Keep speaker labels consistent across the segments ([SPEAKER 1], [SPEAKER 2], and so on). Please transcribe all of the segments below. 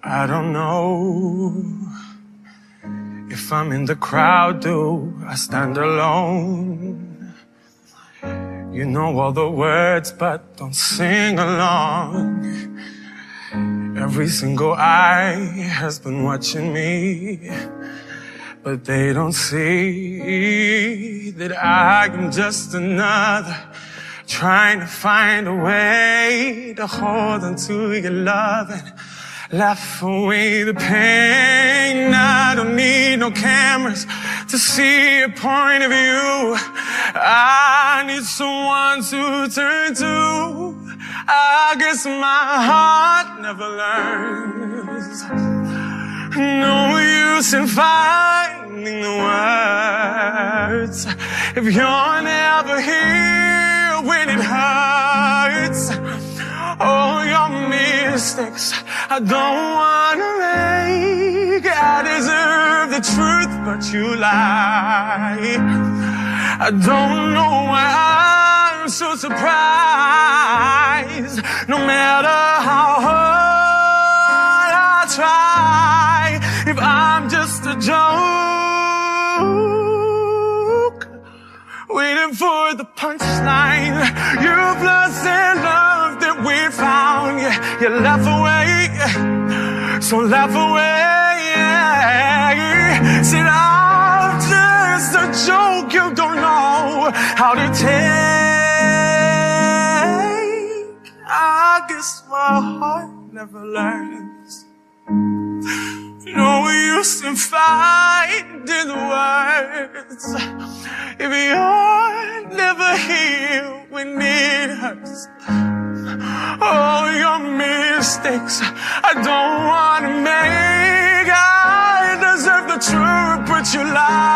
[SPEAKER 1] I don't know if I'm in the crowd, do I stand alone? You know all the words, but don't sing along. Every single eye has been watching me, but they don't see that I am just another trying to find a way to hold on to your love and laugh away the pain. I don't need no cameras to see a point of view. I need someone to turn to. I guess my heart never learns. No use in finding the words if you're never here when it hurts. All your mistakes I don't wanna make. I deserve the truth, but you lie. I don't know why I'm so surprised. No matter how hard I try, if I'm just a joke, waiting for the punchline. You've lost the love that we found. You laugh away, so laugh away. Said I'm just a joke. You don't know how to take. I guess my heart never learns. No use in finding the words if you're never here when it hurts. All your mistakes I don't wanna make. I deserve the truth, but you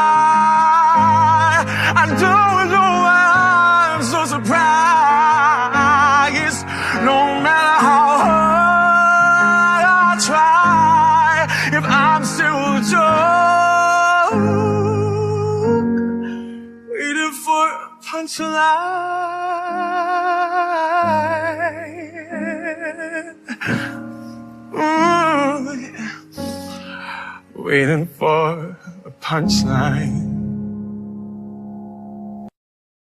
[SPEAKER 1] lie. I don't know why I'm so surprised. No matter how hard I try, if I'm still a joke, waiting for a punchline. Ooh, yeah. Waiting for a punchline.